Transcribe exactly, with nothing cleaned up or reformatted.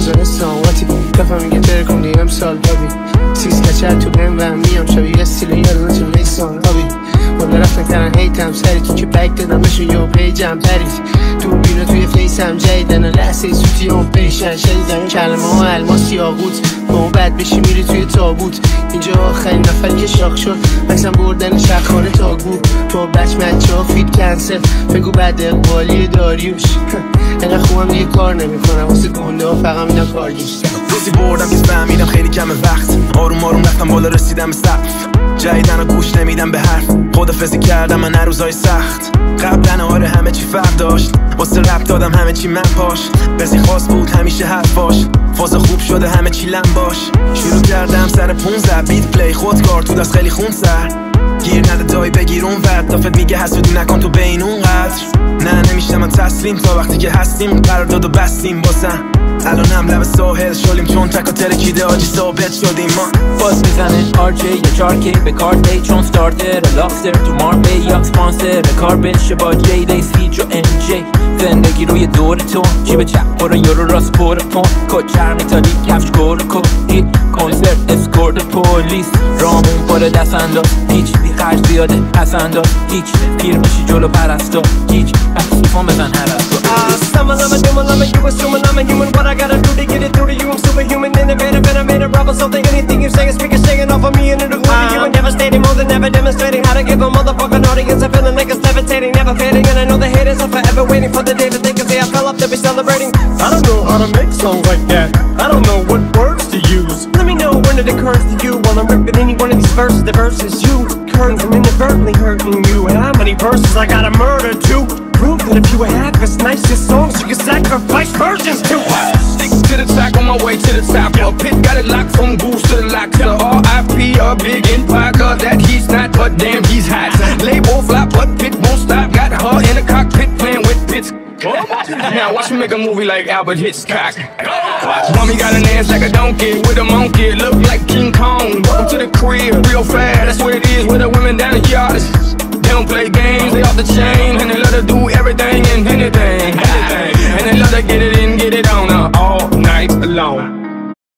بازار ساماتی کافم میگه ترکونی امسال بابی سیز کچر تو هم و میام شبیه استیل یادونه تو لیسان آبی بالا رفتن کردن هیتم سری تو که بک دادمشون یو پیجم پرید تو بیرو توی فیسم جیدن لحظه سوتی اون پیشن شدیدن کلمه ها الماس یاقوت با اون بد بشی میری توی تابوت اینجا آخرین نفر که شاخ شد مکسم بردن شخانه تاگو تو بچ مچه ها فیت کنسل بگو بعد اقبالی داریوش اینقدر خوبم دیگه کار نمیکنم واسه گنده ها فقط میدم کار گیشتم روزی بردم که فهمیدم خیلی کمه وقت آروم آروم رفتم بالا رسیدم به سقف جدیدن و گوش نمیدم به حرف خدافظی کردم من هر روزای سخت قبلا آره همه چی فرق داشت واسه رپ دادم همه چی من پاش بسی خاص بود همیشه حرفاش فاز خوب شده همه چی لم باش شروع کردم سر پونزده بیت پلی خودکار تو دست خیلی خون سر گیر نده دایی بگیر اون ورد دافت میگه حسودی نکن تو بین اون قدر نه نمیشتم من تسلیم تا وقتی که هستیم قرار داد و بستیم باسم الانم لب ساحل شلیم چون تکا ترکیده آجی ثابت شدیم ما باز میزنه آر جی یا چارکی به کارت دی چون ستارتر لاکستر تو ماربی یا سپانسر کار بشه با جی دی سیج و ام جی زندگی روی دور تو جیب چپ برو یورو راست پر پون کچر میتالی کفش گور کو هیت کنسرت اسکورد پولیس رامون پر دست انداز هیچ بی خرج زیاده پس انداز هیچ پیر میشی جلو پرستا هیچ اکسیفون بزن هر از تو Someone I'm a demon, I'm a you assuming I'm a human. What I gotta do to get it through to you? I'm superhuman, innovative, and I made a rubber something. Anything you say is speaking, shaking off of me and it'll glue to you. And devastating, more than ever demonstrating how to give a motherfucking audience a feeling like it's levitating, never fading. And I know the haters are forever waiting for the day that they can say I fell up to be celebrating. I don't know how to make songs like that. I don't know what words to use. Let me know when it occurs to you while I'm ripping any one of these verses. The verses you current, I'm inadvertently hurting you. And how many verses I gotta murder to prove that if you were half as nice as songs, you could sacrifice versions to us. Stick to the track on my way to the top. Yo, Pit got it locked from goose to the lock. To R I P, a big empire, cause that he's not, but damn, he's hot. Label flop, but Pit won't stop. Got her in the cockpit playing with Pitts. Now watch me make a movie like Albert Hitchcock. Mommy got an ass like a donkey with a monkey, look like King Kong. Welcome to the crib, real fast, that's where it